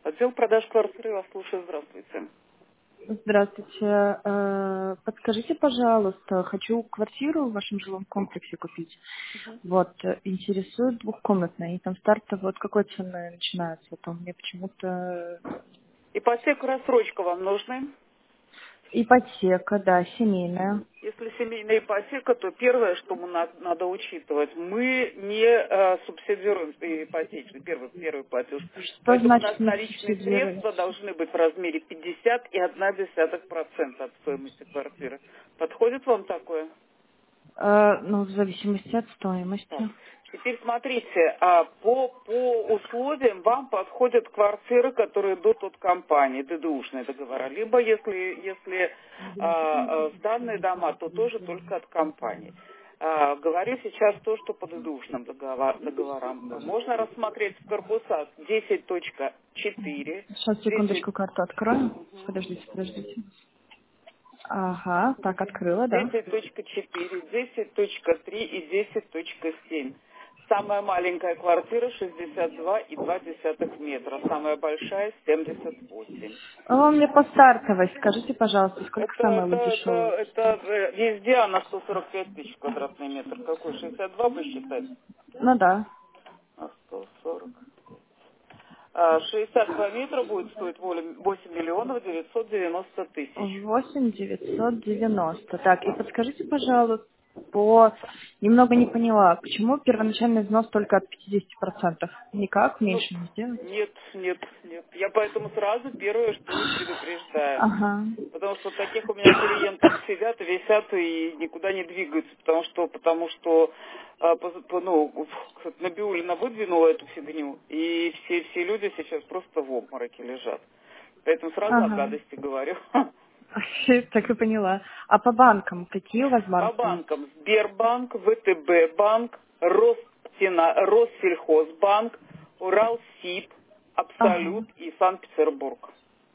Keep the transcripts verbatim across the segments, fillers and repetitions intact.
Отдел продаж квартиры вас слушает. Здравствуйте. Здравствуйте. Э, Подскажите, пожалуйста, хочу квартиру в вашем жилом комплексе купить. Вот, э, интересует двухкомнатная. И там старты вот какой цены начинаются? А то мне почему-то Ипотека, рассрочка вам нужны? ипотека, да, семейная. Если семейная ипотека, то первое, что мы на- надо учитывать, мы не э, субсидируем ипотечный первый, первый платеж. Что Поэтому у значит нас не наличные субсидировать? средства должны быть в размере пятьдесят и одна десятых процента от стоимости квартиры. Подходит вам такое? Э, ну, в зависимости от Так, стоимости. теперь смотрите, а, по, по условиям вам подходят квартиры, которые идут от компании, ДДУшные договора. Либо если, если а, а, сданные дома, то тоже только от компании. А, говорю сейчас то, что по ДДУшным договор- договорам. Можно рассмотреть в корпусах десять точка четыре, Сейчас, десять, секундочку, карту открою. мгм, Подождите, подождите. Ага, так, открыла, да? десять точка четыре, десять точка три и десять точка семь. Самая маленькая квартира шестьдесят два и два десятых метра, самая большая семьдесят восемь. А вы мне по стартовой скажите, пожалуйста, сколько Это, самая это, вот это, дешевая? это э, везде она сто сорок пять тысяч квадратный метр. Какой? шестьдесят два посчитать? Ну да. А сто сорок. А, шестьдесят два метра будет стоить восемь миллионов девятьсот девяносто тысяч. Восемь девятьсот девяносто. Так, и подскажите, пожалуйста, по... Немного не поняла, почему первоначальный взнос только от пятидесяти процентов? Никак Ну, меньше не сделать? нет, нет, нет. Я поэтому сразу первое, что и предупреждаю. Ага. Потому что таких у меня клиентов сидят, висят и никуда не двигаются, потому что, потому что а, по- по- ну, Набиуллина выдвинула эту фигню, и все, все люди сейчас просто в обмороке лежат. Поэтому сразу о Ага. гадости говорю. Так и поняла. А по банкам? Какие у вас По банки есть? банкам: Сбербанк, ВТБ банк, Ростена, Россельхозбанк, Уралсиб, Ага. Абсолют и Санкт-Петербург.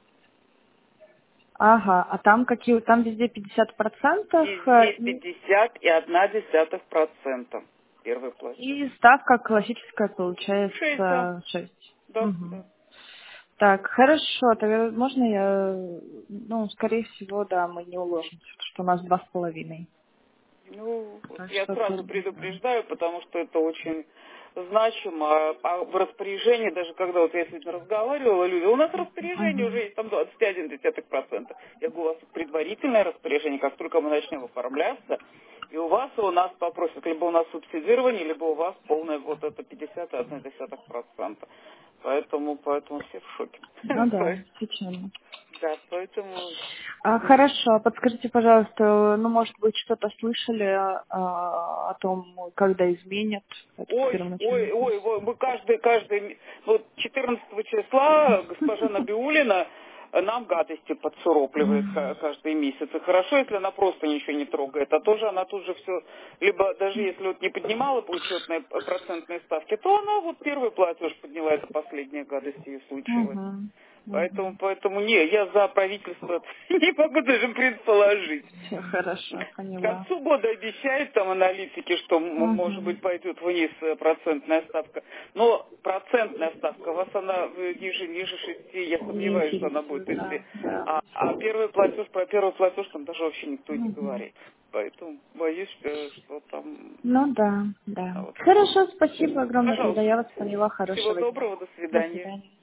Ага. А там какие? Там везде пятьдесят процентов э, Везде и, пятьдесят и одна десятых процента первый платеж. и ставка классическая Шесть, да. получается шесть. Да, Угу. да. Так, хорошо, тогда можно я, ну, скорее всего, да, мы не уложимся, потому что у нас два с половиной. Ну, вот Так я что сразу тут, не знаю. предупреждаю, потому что это очень значимо. А в распоряжении, даже когда вот я сегодня разговаривала, люди, у нас распоряжение уже Мгм. есть, там двадцать один десятых процента. Я говорю, у вас предварительное распоряжение, как только мы начнем оформляться, и у вас, и у нас попросят, либо у нас субсидирование, либо у вас полное вот это пятьдесят и одна десятых процента. Поэтому, поэтому все в шоке. Ну да, печально. Да, поэтому А, хорошо, а подскажите, пожалуйста, ну, может быть, что-то слышали а, о том, когда изменят этот ой, первоначальный ой, курс? ой, ой, мы каждый, каждый, вот четырнадцатого числа госпожа Набиуллина нам гадости подсуропливает ка- Мгм. каждый месяц. И хорошо, если она просто ничего не трогает, а тоже она тут же все, либо даже если вот не поднимала по учетной п- процентной ставке, то она вот первый платеж подняла, это последняя гадость ей случилась. Мгм. Поэтому, Мгм. поэтому не, я за правительство не могу даже предположить. Все хорошо, К поняла. концу года обещают там аналитики, что, м- может быть, Мгм. пойдет вниз э, процентная ставка. Но процентная ставка, у вас она э, ниже, ниже шести, я Не сомневаюсь, что она будет, интересует, если... да, да. А, а первый платеж, про первый платеж там даже вообще никто не Мгм. говорит. Поэтому боюсь, что, что там... Ну да, да. а вот. Хорошо, спасибо огромное, тогда Пожалуйста. я вас поняла. Всего Хорошего дня. доброго, до До свидания. свидания.